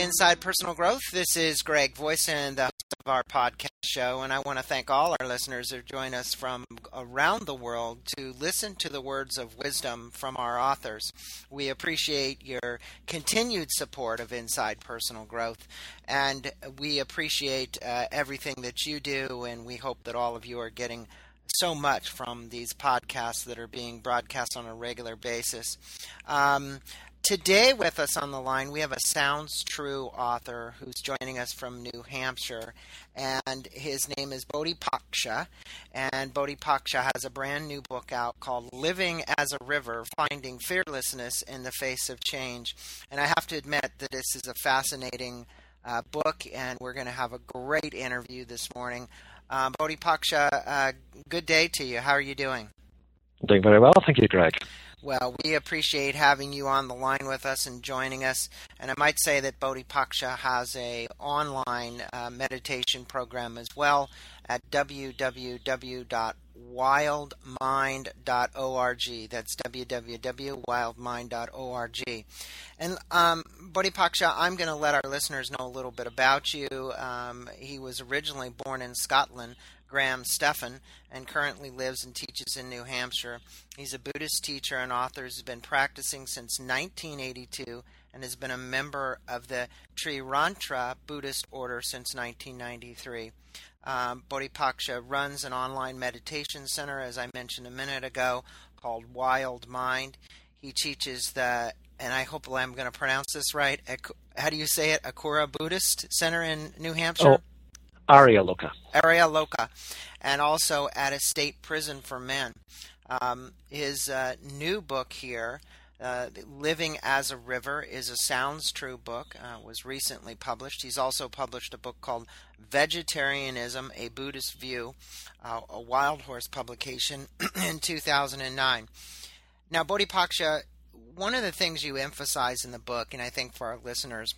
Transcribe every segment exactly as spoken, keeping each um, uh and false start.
Inside Personal Growth. This is Greg Voisin, the host of our podcast show, and I want to thank all our listeners who join us from around the world to listen to the words of wisdom from our authors. We appreciate your continued support of Inside Personal Growth, and we appreciate uh, everything that you do, and we hope that all of you are getting so much from these podcasts that are being broadcast on a regular basis. Um, Today with us on the line, we have a Sounds True author who's joining us from New Hampshire, and his name is Bodhi Paksha, and Bodhi Paksha has a brand new book out called Living as a River, Finding Fearlessness in the Face of Change. And I have to admit that this is a fascinating uh, book, and we're going to have a great interview this morning. Um, Bodhi Paksha, uh, good day to you. How are you doing? Doing very well. Thank you, Greg. Well, we appreciate having you on the line with us and joining us. And I might say that Bodhi Paksha has a online uh, meditation program as well at w w w dot wild mind dot org. That's w w w dot wild mind dot org. And um, Bodhi Paksha, I'm going to let our listeners know a little bit about you. Um, he was originally born in Scotland, Graham Stephan, and currently lives and teaches in New Hampshire. He's a Buddhist teacher and author who's been practicing since nineteen eighty-two and has been a member of the Trirantra Buddhist order since nineteen ninety-three. Um, Bodhi Paksha runs an online meditation center, as I mentioned a minute ago, called Wild Mind. He teaches the, and I hope I'm going to pronounce this right, how do you say it, Akura Buddhist Center in New Hampshire? Oh. Arya Loka. Arya Loka, and also at a state prison for men. Um, his uh, new book here, uh, Living as a River, is a Sounds True book, uh, was recently published. He's also published a book called Vegetarianism, A Buddhist View, uh, a Wild Horse publication in two thousand nine. Now, Bodhi Paksha, one of the things you emphasize in the book, and I think for our listeners,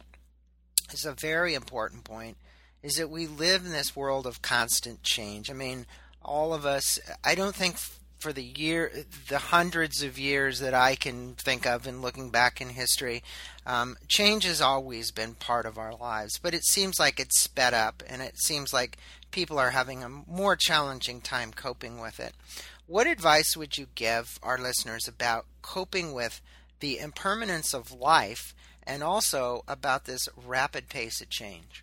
is a very important point, is that we live in this world of constant change. I mean, all of us, I don't think for the year, the hundreds of years that I can think of in looking back in history, um, change has always been part of our lives. But it seems like it's sped up, and it seems like people are having a more challenging time coping with it. What advice would you give our listeners about coping with the impermanence of life and also about this rapid pace of change?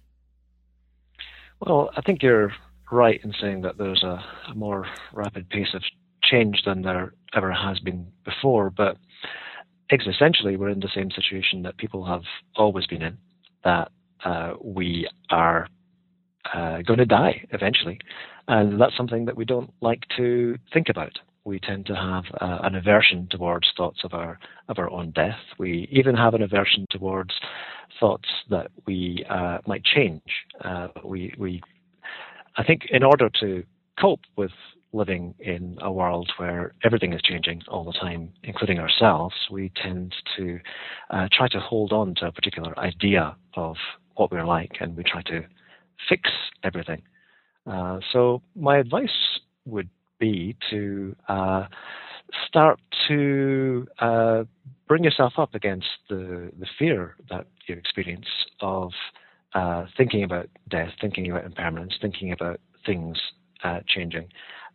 Well, I think you're right in saying that there's a, a more rapid pace of change than there ever has been before, but existentially we're in the same situation that people have always been in, that uh, we are uh, going to die eventually, and that's something that we don't like to think about. We tend to have uh, an aversion towards thoughts of our of our own death. We even have an aversion towards thoughts that we uh, might change. Uh, we we I think in order to cope with living in a world where everything is changing all the time, including ourselves, we tend to uh, try to hold on to a particular idea of what we're like, and we try to fix everything. Uh, so my advice would be to uh, start to uh, bring yourself up against the, the fear that you experience of uh, thinking about death, thinking about impermanence, thinking about things uh, changing,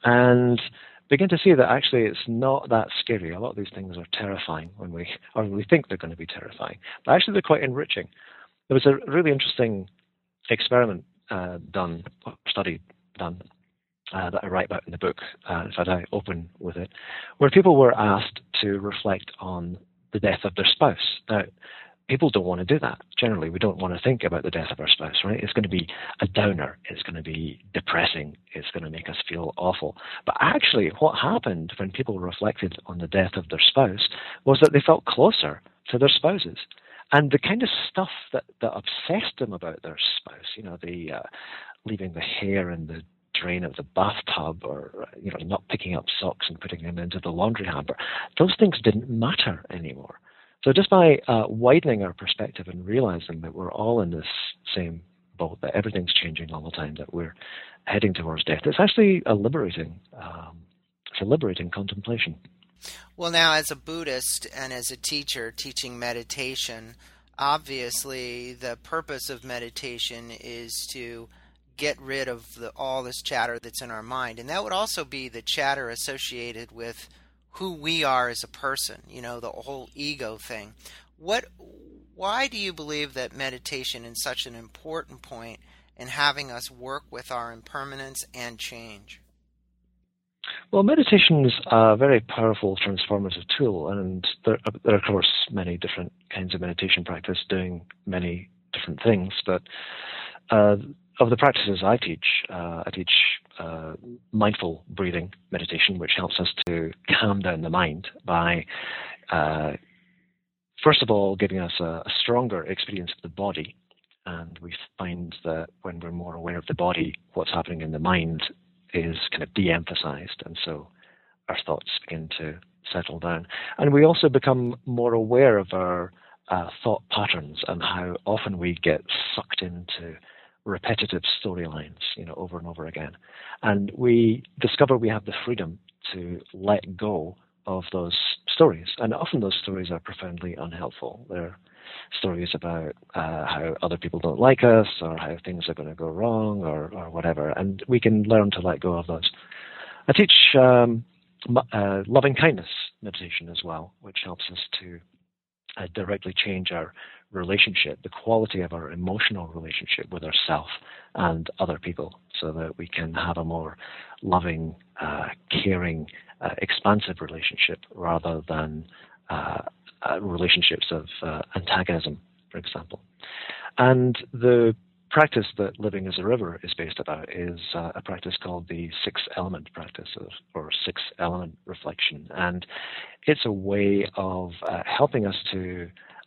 and begin to see that actually it's not that scary. A lot of these things are terrifying when we, or we think they're going to be terrifying, but actually they're quite enriching. There was a really interesting experiment uh, done, study done, Uh, that I write about in the book, uh, in fact I open with it, where people were asked to reflect on the death of their spouse. Now, people don't want to do that. Generally, we don't want to think about the death of our spouse, right? It's going to be a downer. It's going to be depressing. It's going to make us feel awful. But actually, what happened when people reflected on the death of their spouse was that they felt closer to their spouses. And the kind of stuff that, that obsessed them about their spouse, you know, the uh, leaving the hair in the drain of the bathtub, or you know, not picking up socks and putting them into the laundry hamper, those things didn't matter anymore. So just by uh, widening our perspective and realizing that we're all in this same boat, that everything's changing all the time, that we're heading towards death, it's actually a liberating, um, it's a liberating contemplation. Well, now as a Buddhist and as a teacher teaching meditation, obviously the purpose of meditation is to get rid of the, all this chatter that's in our mind. And that would also be the chatter associated with who we are as a person, you know, the whole ego thing. What, why do you believe that meditation is such an important point in having us work with our impermanence and change? Well, meditation is a very powerful transformative tool, and there, there are, of course, many different kinds of meditation practice doing many different things, but uh, of the practices I teach, uh, I teach uh, mindful breathing meditation, which helps us to calm down the mind by, uh, first of all, giving us a, a stronger experience of the body. And we find that when we're more aware of the body, what's happening in the mind is kind of de-emphasized, and so our thoughts begin to settle down. And we also become more aware of our uh, thought patterns and how often we get sucked into repetitive storylines, you know, over and over again. And we discover we have the freedom to let go of those stories. And often those stories are profoundly unhelpful. They're stories about uh, how other people don't like us, or how things are going to go wrong, or, or whatever. And we can learn to let go of those. I teach um, uh, loving kindness meditation as well, which helps us to uh, directly change our relationship, the quality of our emotional relationship with ourself and other people, so that we can have a more loving, uh, caring, uh, expansive relationship rather than uh, uh, relationships of uh, antagonism, for example. And the practice that Living as a River is based about is uh, a practice called the Six Element Practice, or Six Element Reflection. And it's a way of uh, helping us to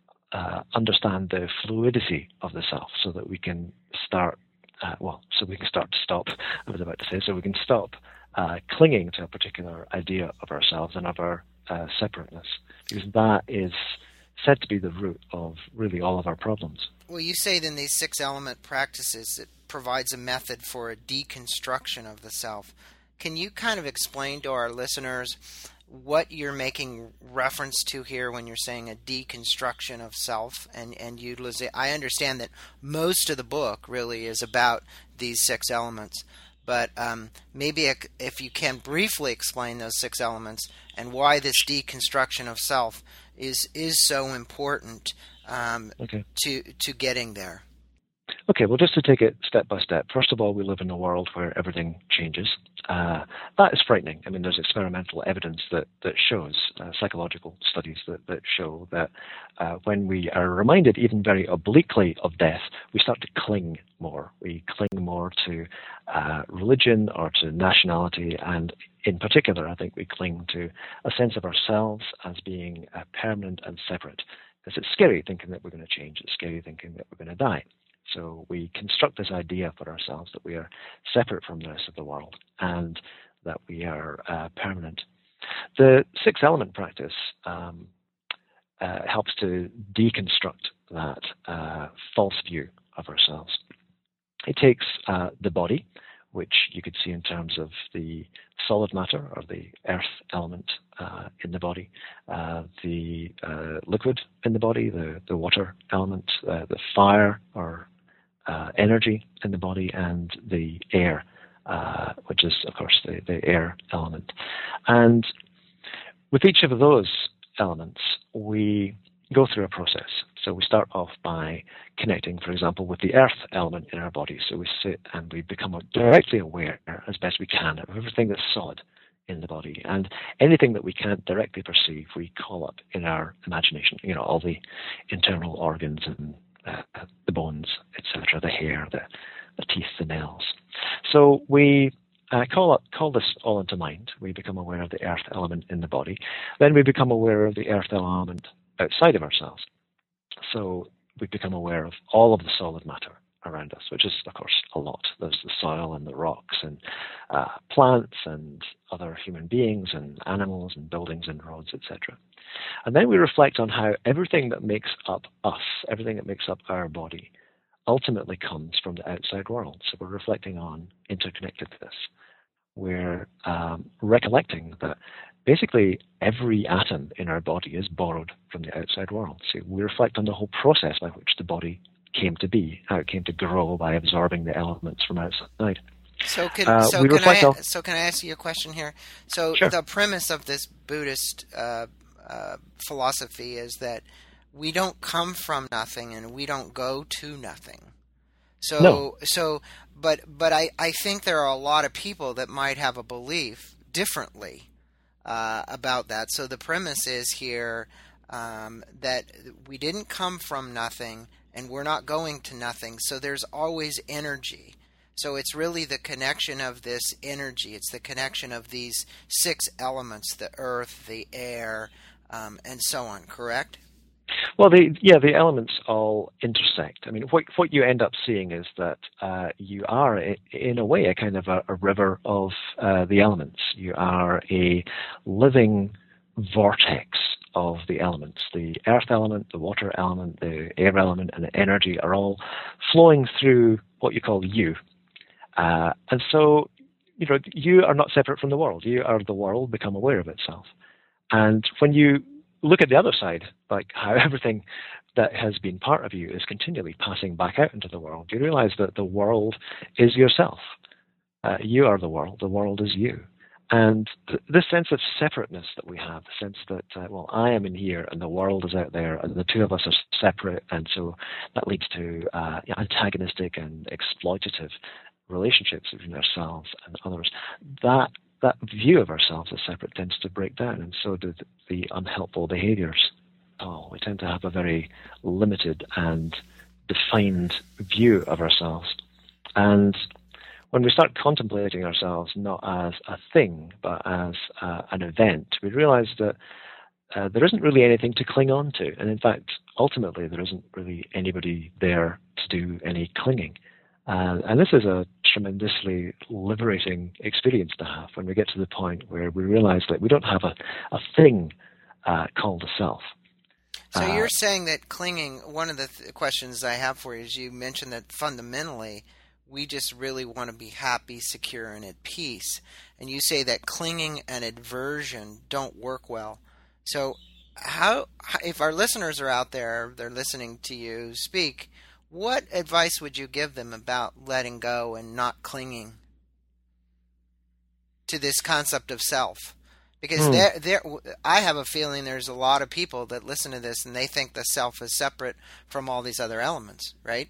Uh, understand the fluidity of the self, so that we can start, uh, well, so we can start to stop, I was about to say, so we can stop uh, clinging to a particular idea of ourselves and of our uh, separateness, because that is said to be the root of really all of our problems. Well, you say that in these six element practices, it provides a method for a deconstruction of the self. Can you kind of explain to our listeners what you're making reference to here when you're saying a deconstruction of self and, and utilization? I understand that most of the book really is about these six elements, but um, maybe if you can briefly explain those six elements and why this deconstruction of self is is so important um, okay. to to getting there. Okay, well, just to take it step by step. First of all, we live in a world where everything changes. Uh, that is frightening. I mean, there's experimental evidence that, that shows, uh, psychological studies that, that show that uh, when we are reminded even very obliquely of death, we start to cling more. We cling more to uh, religion or to nationality, and in particular, I think we cling to a sense of ourselves as being uh, permanent and separate. Because it's scary thinking that we're going to change. It's scary thinking that we're going to die. So we construct this idea for ourselves that we are separate from the rest of the world and that we are uh, permanent. The six element practice um, uh, helps to deconstruct that uh, false view of ourselves. It takes uh, the body, which you could see in terms of the solid matter or the earth element uh, in the body, uh, the uh, liquid in the body, the, the water element, uh, the fire or uh, energy in the body, and the air, uh, which is, of course, the, the air element. And with each of those elements, we go through a process. So we start off by connecting, for example, with the earth element in our body. So we sit and we become directly aware, as best we can, of everything that's solid in the body. And anything that we can't directly perceive, we call up in our imagination, you know, all the internal organs and uh, the bones, et cetera, the hair, the, the teeth, the nails. So we uh, call up, call this all into mind. We become aware of the earth element in the body. Then we become aware of the earth element outside of ourselves. So we become aware of all of the solid matter around us, which is, of course, a lot. There's the soil and the rocks and uh, plants and other human beings and animals and buildings and roads, et cetera. And then we reflect on how everything that makes up us, everything that makes up our body, ultimately comes from the outside world. So we're reflecting on interconnectedness. We're um, recollecting that basically every atom in our body is borrowed from the outside world. So we reflect on the whole process by which the body came to be, how it came to grow by absorbing the elements from outside. So can uh, so can I on, so can I ask you a question here? So sure. The premise of this Buddhist uh, uh, philosophy is that we don't come from nothing and we don't go to nothing. So no. so but but I, I think there are a lot of people that might have a belief differently uh, about that. So the premise is here um, that we didn't come from nothing and we're not going to nothing. So there's always energy. So it's really the connection of this energy. It's the connection of these six elements, the earth, the air, um, and so on, correct? Well, the, yeah, the elements all intersect. I mean, what what you end up seeing is that uh, you are, in a way, a kind of a, a river of uh, the elements. You are a living vortex of the elements. The earth element, the water element, the air element, and the energy are all flowing through what you call you. Uh, and so, you know, you are not separate from the world. You are the world become aware of itself. And when you look at the other side, like how everything that has been part of you is continually passing back out into the world, you realize that the world is yourself. Uh, you are the world. The world is you. And th- this sense of separateness that we have, the sense that, uh, well, I am in here and the world is out there and the two of us are separate, and so that leads to uh, antagonistic and exploitative relationships between ourselves and others. That that view of ourselves as separate tends to break down, and so do the unhelpful behaviors. Oh, we tend to have a very limited and defined view of ourselves. And when we start contemplating ourselves not as a thing, but as uh, an event, we realize that uh, there isn't really anything to cling on to. And in fact, ultimately, there isn't really anybody there to do any clinging. Uh, and this is a tremendously liberating experience to have when we get to the point where we realize that we don't have a, a thing uh, called a self. So uh, you're saying that clinging, one of the th- questions I have for you is you mentioned that fundamentally we just really want to be happy, secure, and at peace. And you say that clinging and aversion don't work well. So how, if our listeners are out there, they're listening to you speak, what advice would you give them about letting go and not clinging to this concept of self? Because mm. there, there, I have a feeling there's a lot of people that listen to this and they think the self is separate from all these other elements, right?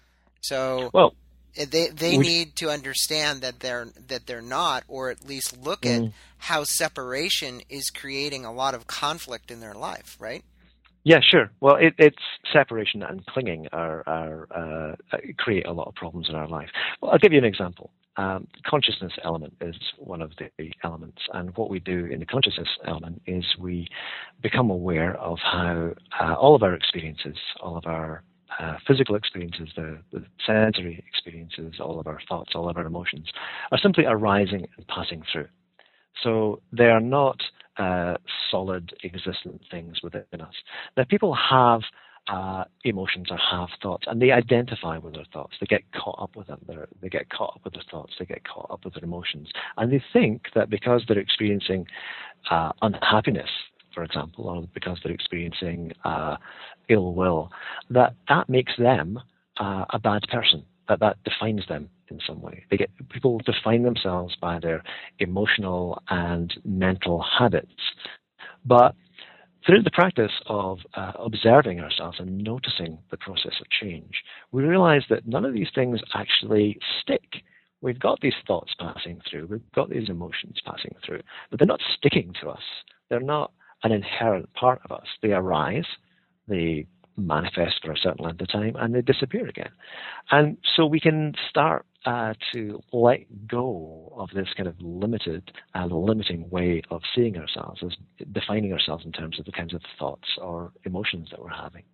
So well, they they we, need to understand that they're that they're not, or at least look mm. at how separation is creating a lot of conflict in their life, right? Yeah, sure. Well, it, it's separation and clinging are, are uh, create a lot of problems in our life. Well, I'll give you an example. Um, consciousness element is one of the elements, and what we do in the consciousness element is we become aware of how uh, all of our experiences, all of our uh, physical experiences, the, the sensory experiences, all of our thoughts, all of our emotions, are simply arising and passing through. So they are not uh, solid, existent things within us. Now, people have uh, emotions or have thoughts, and they identify with their thoughts. They get caught up with them. They're, they get caught up with their thoughts. They get caught up with their emotions. And they think that because they're experiencing uh, unhappiness, for example, or because they're experiencing uh, ill will, that that makes them uh, a bad person, that that defines them in some way. They get people define themselves by their emotional and mental habits. But through the practice of uh, observing ourselves and noticing the process of change, we realize that none of these things actually stick. We've got these thoughts passing through, we've got these emotions passing through, but they're not sticking to us. They're not an inherent part of us. They arise, they manifest for a certain length of time, and they disappear again. And so we can start uh, to let go of this kind of limited and limiting way of seeing ourselves, as defining ourselves in terms of the kinds of thoughts or emotions that we're having.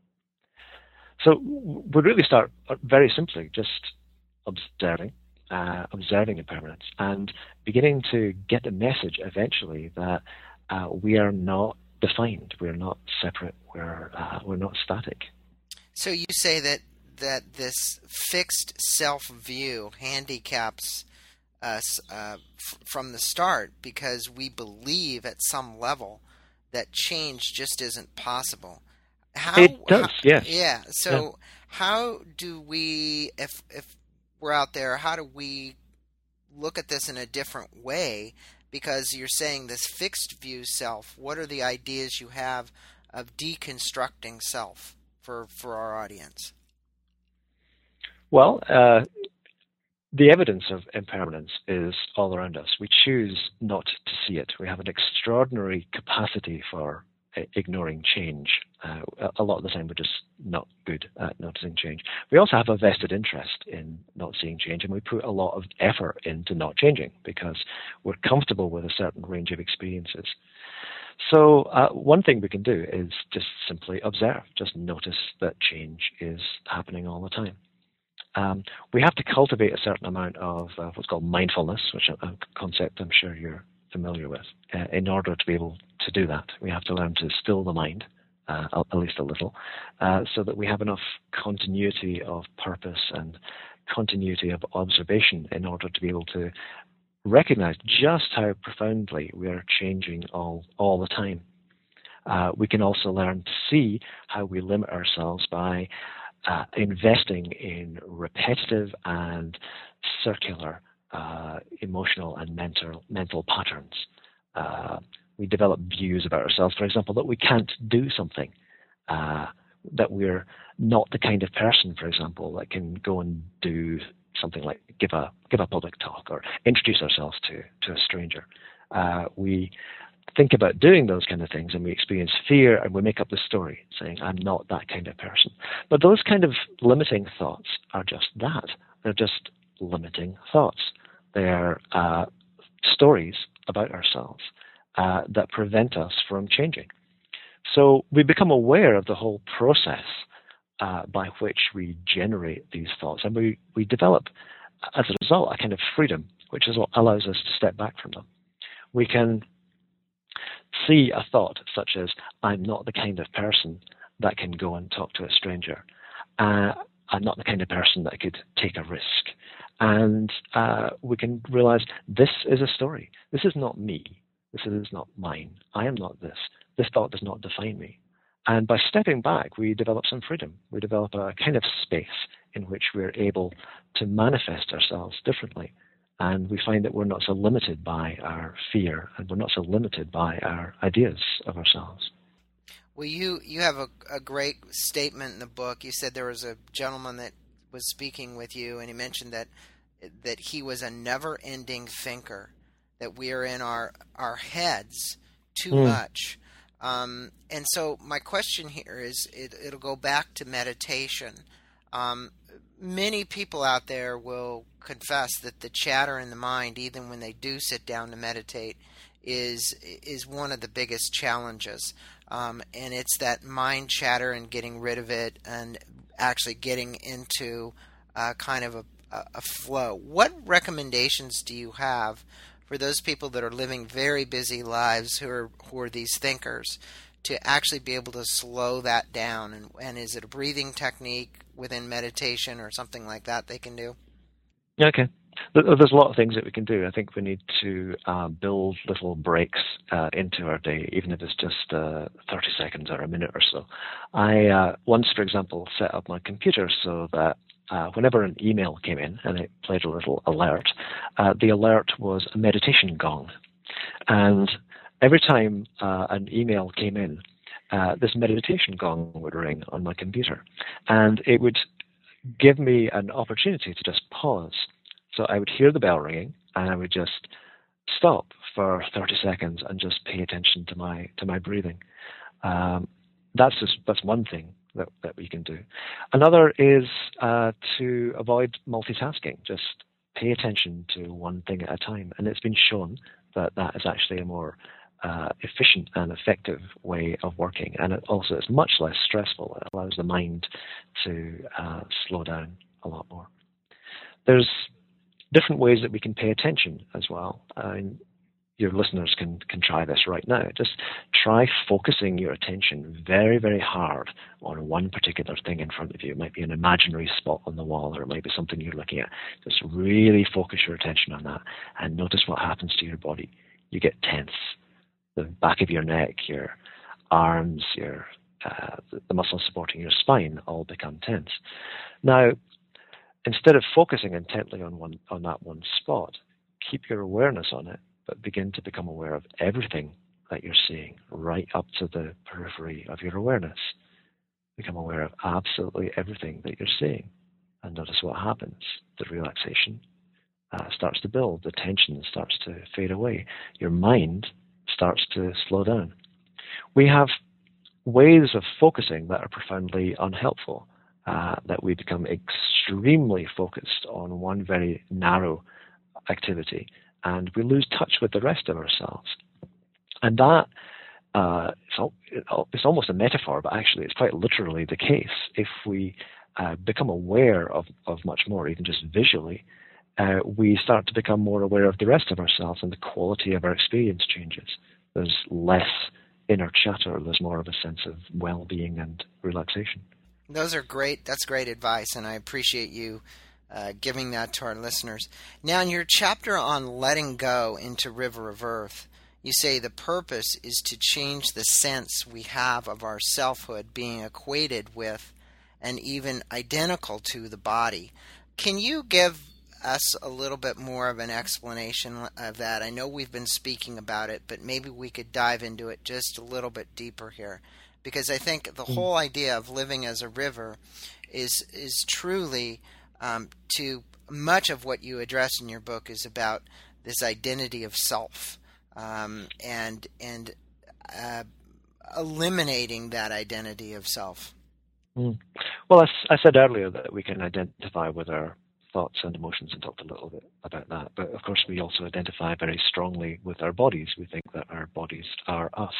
So we really start very simply just observing, uh, observing impermanence, and beginning to get the message eventually that uh, we are not defined. We're not separate. We're uh, we're not static. So you say that that this fixed self view handicaps us uh, f- from the start because we believe at some level that change just isn't possible. How, It does, how yes. yeah. So Yeah. how do we, if if we're out there, how do we look at this in a different way? Because you're saying this fixed view self. What are the ideas you have of deconstructing self for for our audience? Well, uh, the evidence of impermanence is all around us. We choose not to see it. We have an extraordinary capacity for uh, ignoring change. Uh, a lot of the time we're just not good at noticing change. We also have a vested interest in not seeing change, and we put a lot of effort into not changing because we're comfortable with a certain range of experiences. So uh, one thing we can do is just simply observe, just notice that change is happening all the time. Um, we have to cultivate a certain amount of uh, what's called mindfulness, which is a concept I'm sure you're familiar with. Uh, in order to be able to do that, we have to learn to still the mind, uh, at least a little, uh, so that we have enough continuity of purpose and continuity of observation in order to be able to recognize just how profoundly we are changing all, all the time. Uh, we can also learn to see how we limit ourselves by Uh, investing in repetitive and circular uh, emotional and mental mental patterns. Uh, we develop views about ourselves, for example, that we can't do something, uh, that we're not the kind of person, for example, that can go and do something like give a give a public talk or introduce ourselves to to a stranger. Uh, we think about doing those kind of things and we experience fear and we make up the story saying, I'm not that kind of person. But those kind of limiting thoughts are just that. They're just limiting thoughts. They're uh, stories about ourselves uh, that prevent us from changing. So we become aware of the whole process uh, by which we generate these thoughts, and we, we develop, as a result, a kind of freedom, which is what allows us to step back from them. We can see a thought such as, I'm not the kind of person that can go and talk to a stranger. Uh, I'm not the kind of person that could take a risk. And uh, we can realize this is a story. This is not me. This is not mine. I am not this. This thought does not define me. And by stepping back, we develop some freedom. We develop a kind of space in which we're able to manifest ourselves differently. And we find that we're not so limited by our fear, and we're not so limited by our ideas of ourselves. Well, you, you have a, a great statement in the book. You said there was a gentleman that was speaking with you, and he mentioned that that he was a never-ending thinker, that we are in our, our heads too Mm. much. Um, and so my question here is, it, it'll go back to meditation. Um, many people out there will confess that the chatter in the mind, even when they do sit down to meditate, is is one of the biggest challenges. Um, and it's that mind chatter and getting rid of it and actually getting into uh, kind of a, a flow. What recommendations do you have for those people that are living very busy lives who are who are these thinkers to actually be able to slow that down? And, and is it a breathing technique within meditation or something like that they can do? Okay. There's a lot of things that we can do. I think we need to uh, build little breaks uh, into our day, even if it's just uh, thirty seconds or a minute or so. I uh, once, for example, set up my computer so that uh, whenever an email came in and it played a little alert, uh, the alert was a meditation gong. And every time uh, an email came in, uh, this meditation gong would ring on my computer. And it would give me an opportunity to just pause. So I would hear the bell ringing, and I would just stop for thirty seconds and just pay attention to my to my breathing. Um, that's just that's one thing that, that we can do. Another is uh, to avoid multitasking. Just pay attention to one thing at a time, and it's been shown that that is actually a more uh, efficient and effective way of working, and it also is much less stressful. It allows the mind to uh, slow down a lot more. There's different ways that we can pay attention as well. Uh, your listeners can, can try this right now. Just try focusing your attention very, very hard on one particular thing in front of you. It might be an imaginary spot on the wall, or it might be something you're looking at. Just really focus your attention on that and notice what happens to your body. You get tense. The back of your neck, your arms, your uh, the muscles supporting your spine all become tense. Now, instead of focusing intently on one on that one spot, keep your awareness on it, but begin to become aware of everything that you're seeing, right up to the periphery of your awareness. Become aware of absolutely everything that you're seeing, and notice what happens. The relaxation uh, starts to build, the tension starts to fade away, your mind starts to slow down. We have ways of focusing that are profoundly unhelpful, uh, that we become extremely focused on one very narrow activity, and we lose touch with the rest of ourselves. And that, uh, it's, it's almost a metaphor, but actually it's quite literally the case. If we uh, become aware of, of much more, even just visually, uh, we start to become more aware of the rest of ourselves, and the quality of our experience changes. There's less inner chatter. There's more of a sense of well-being and relaxation. Those are great. That's great advice, and I appreciate you uh, giving that to our listeners. Now, in your chapter on letting go into River of Earth, you say the purpose is to change the sense we have of our selfhood being equated with and even identical to the body. Can you give us a little bit more of an explanation of that? I know we've been speaking about it, but maybe we could dive into it just a little bit deeper here, because I think the whole idea of living as a river is is truly um, to much of what you address in your book is about this identity of self, um, and and uh, eliminating that identity of self. Mm. Well, as I said earlier, that we can identify with our thoughts and emotions, and talked a little bit about that. But of course, we also identify very strongly with our bodies. We think that our bodies are us.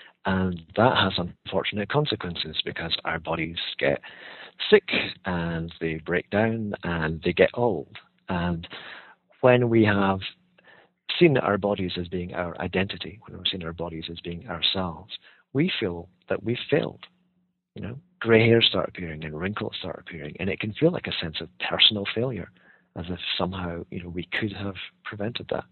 And that has unfortunate consequences, because our bodies get sick and they break down and they get old. And when we have seen our bodies as being our identity, when we've seen our bodies as being ourselves, we feel that we've failed. You know, gray hairs start appearing and wrinkles start appearing, and it can feel like a sense of personal failure, as if somehow, you know, we could have prevented that.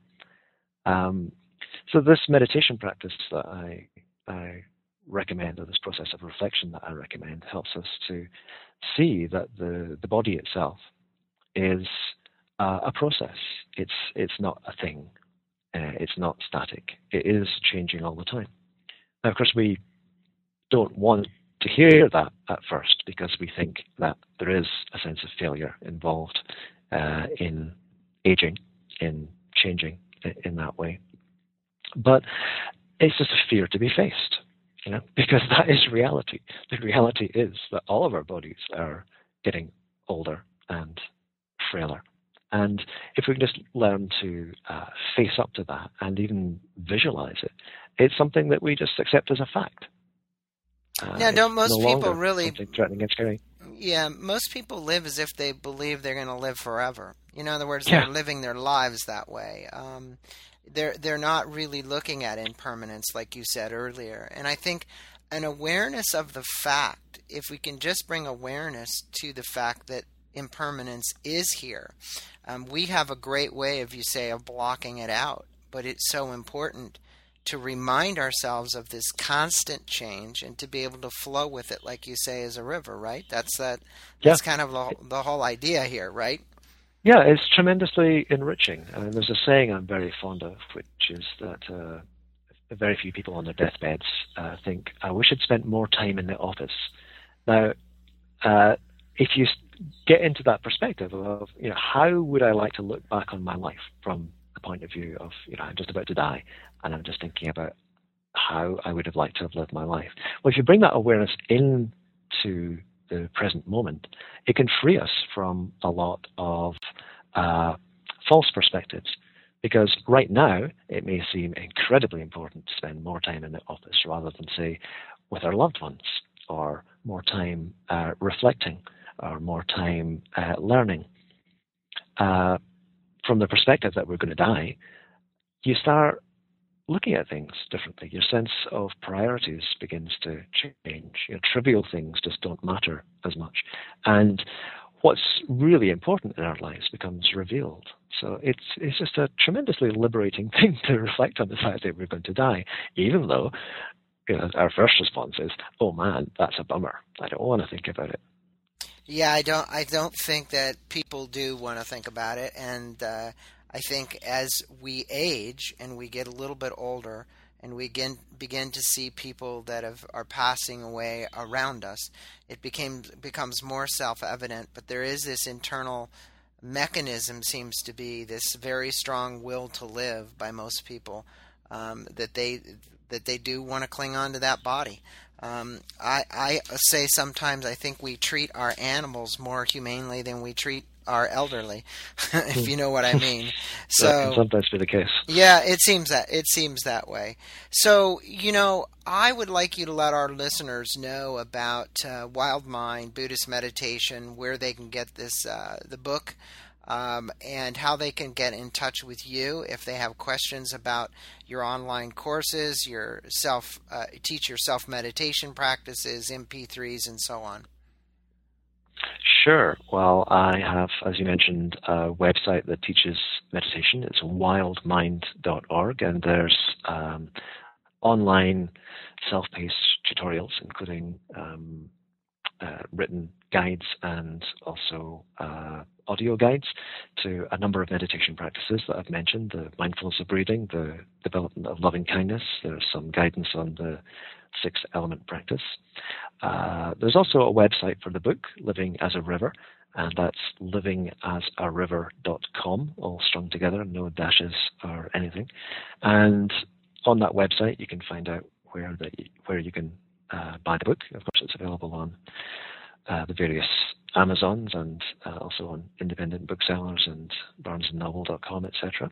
Um, so this meditation practice that I I recommend, or this process of reflection that I recommend, helps us to see that the, the body itself is uh, a process. It's it's not a thing. Uh, it's not static. It is changing all the time. Now, of course, we don't want to hear that at first, because we think that there is a sense of failure involved uh, in aging, in changing in that way. But it's just a fear to be faced, you know, because that is reality. The reality is that all of our bodies are getting older and frailer. And if we can just learn to uh, face up to that and even visualize it, it's something that we just accept as a fact. Uh, now, don't most no people really... threatening and scary. Yeah, most people live as if they believe they're going to live forever. In other words, yeah. they're living their lives that way. Um, they're they're not really looking at impermanence, like you said earlier. And I think an awareness of the fact, if we can just bring awareness to the fact that impermanence is here, um, we have a great way, of you say, of blocking it out. But it's so important to remind ourselves of this constant change and to be able to flow with it, like you say, as a river, right? That's that. That's yeah. kind of the, the whole idea here, right? Yeah, it's tremendously enriching. I mean, there's a saying I'm very fond of, which is that uh, very few people on their deathbeds uh, think, I wish I'd spent more time in the office. Now, uh, if you get into that perspective of, you know, how would I like to look back on my life from the point of view of, you know, I'm just about to die, and I'm just thinking about how I would have liked to have lived my life. Well, if you bring that awareness into the present moment, it can free us from a lot of uh, false perspectives. Because right now, it may seem incredibly important to spend more time in the office rather than, say, with our loved ones, or more time uh, reflecting, or more time uh, learning. Uh, from the perspective that we're going to die, you start looking at things differently. Your sense of priorities begins to change. You know, trivial things just don't matter as much. And what's really important in our lives becomes revealed. So it's it's just a tremendously liberating thing to reflect on the fact that we're going to die, even though, you know, our first response is, "Oh man, that's a bummer. I don't want to think about it." Yeah, I don't. I don't think that people do want to think about it, and uh, I think as we age and we get a little bit older, and we begin begin to see people that have, are passing away around us, it became becomes more self-evident. But there is this internal mechanism, seems to be this very strong will to live by most people, um, that they that they do want to cling on to that body. Um, I, I say sometimes I think we treat our animals more humanely than we treat our elderly, if you know what I mean. So that can sometimes be the case. Yeah, it seems that it seems that way. So, you know, I would like you to let our listeners know about uh, Wild Mind Buddhist Meditation, where they can get this uh, the book. Um, and how they can get in touch with you if they have questions about your online courses, your self uh, teach your self meditation practices, M P threes, and so on. Sure. Well, I have, as you mentioned, a website that teaches meditation. It's wild mind dot org, and there's um, online self-paced tutorials, including um, uh, written guides and also uh, audio guides to a number of meditation practices that I've mentioned, the mindfulness of breathing, the development of loving kindness. There's some guidance on the six element practice. Uh, there's also a website for the book, Living as a River, and that's living as a river dot com, all strung together, no dashes or anything. And on that website, you can find out where the, where you can uh, buy the book. Of course, it's available on uh, the various Amazons and uh, also on independent booksellers and barnes and noble dot com, et cetera.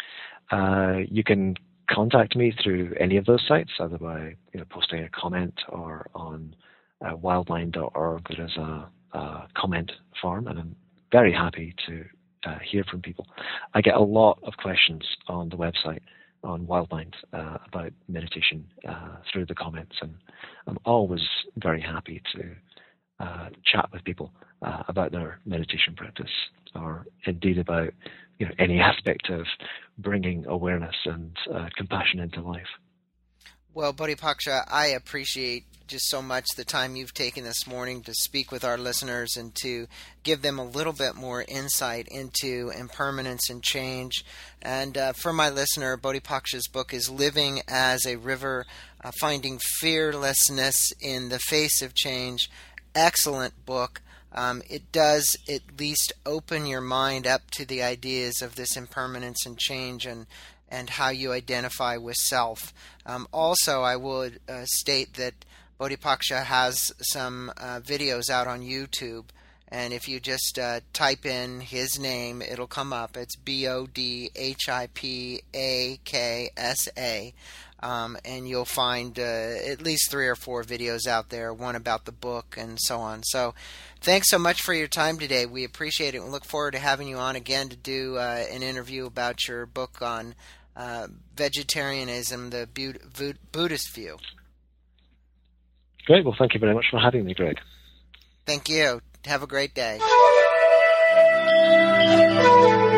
Uh, you can contact me through any of those sites, either by you know, posting a comment or on uh, wild mind dot org. There is a, a comment form, and I'm very happy to uh, hear from people. I get a lot of questions on the website on WildMind uh, about meditation uh, through the comments, and I'm always very happy to uh, chat with people uh, about their meditation practice, or indeed about you know any aspect of bringing awareness and uh, compassion into life. Well, Bodhipaksha, I appreciate just so much the time you've taken this morning to speak with our listeners and to give them a little bit more insight into impermanence and change. And uh, for my listener, Bodhipaksha's book is Living as a River, uh, Finding Fearlessness in the Face of Change. Excellent book. Um, it does at least open your mind up to the ideas of this impermanence and change, and and how you identify with self. Um, also, I would uh, state that Bodhipaksha has some uh, videos out on YouTube, and if you just uh, type in his name, it'll come up. It's B O D H I P A K S A, um, and you'll find uh, at least three or four videos out there, one about the book and so on. So thanks so much for your time today. We appreciate it and look forward to having you on again to do uh, an interview about your book on uh, vegetarianism, the Bud- Buddhist view. Great. Well, thank you very much for having me, Greg. Thank you. Have a great day.